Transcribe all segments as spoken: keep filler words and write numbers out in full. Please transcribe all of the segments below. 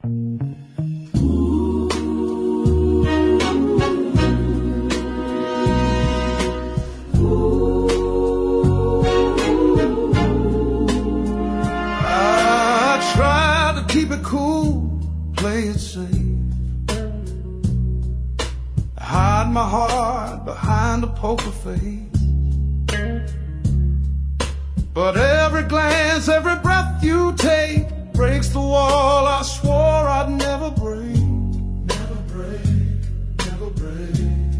My heart behind a poker face, but every glance, every breath you take breaks the wall I swore I'd never break. Never break, never break.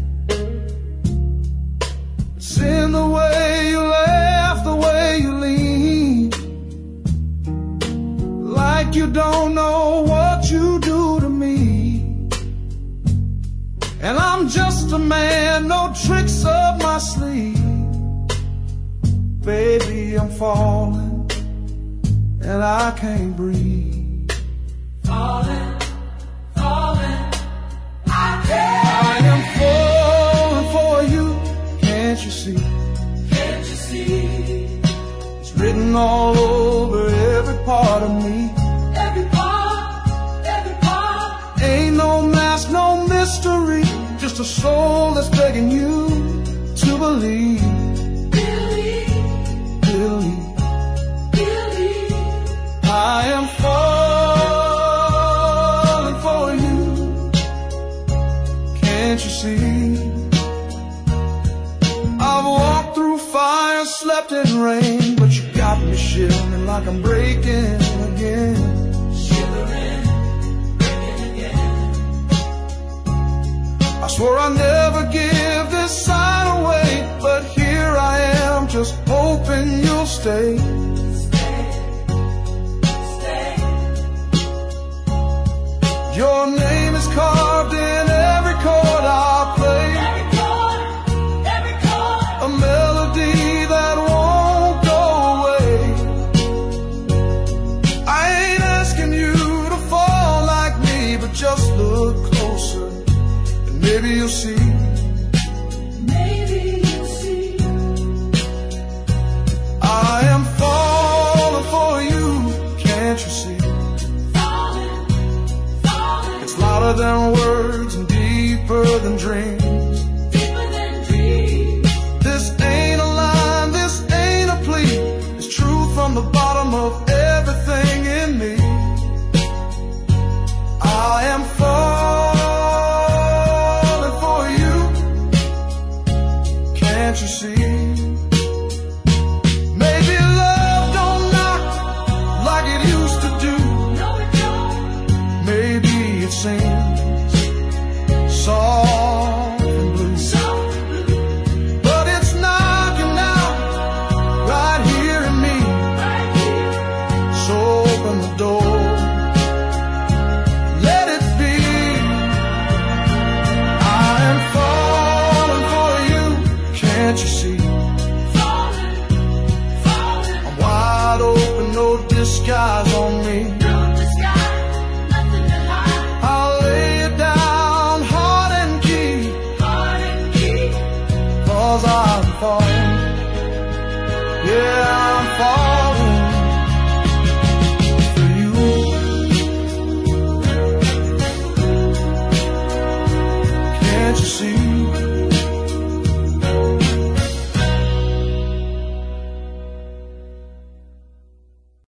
It's in the way you laugh, the way you lean, like you don't know what you do to me. And I'm just a man, no tricks up my sleeve. Baby, I'm falling, and I can't breathe. Falling, falling, I can't. I am falling for you, can't you see? Can't you see? It's written all over every part of me. Every part, every part. Ain't no mask, no mystery. Just a soul that's begging you to believe. Believe, believe, believe. I am falling for you. Can't you see? I've walked through fire, slept in rain, but you got me shivering like I'm breaking again. Shivering, breaking again. I swore I'd never give this sign away, but here I am, just hoping you'll stay. Stay, stay. Your name is carved in every chord I play. Every chord, every chord. A melody that won't go away. I ain't asking you to fall like me, but just look closer. Maybe you'll see. Maybe you'll see. I am falling for you, can't you see? Falling, falling. It's louder than words and deeper than dreams. Deeper than dreams. This ain't a line, this ain't a plea. It's true from the bottom of everything in me. I am falling. Can't you see? Maybe love don't knock like it used to do. No, it don't. Maybe it sings soft and blue. Soft and blue. But it's knocking out right here in me. Right here. So open the door. Let it be. I am falling for you. Can't you see? Falling, falling. I'm wide open, no disguise on me.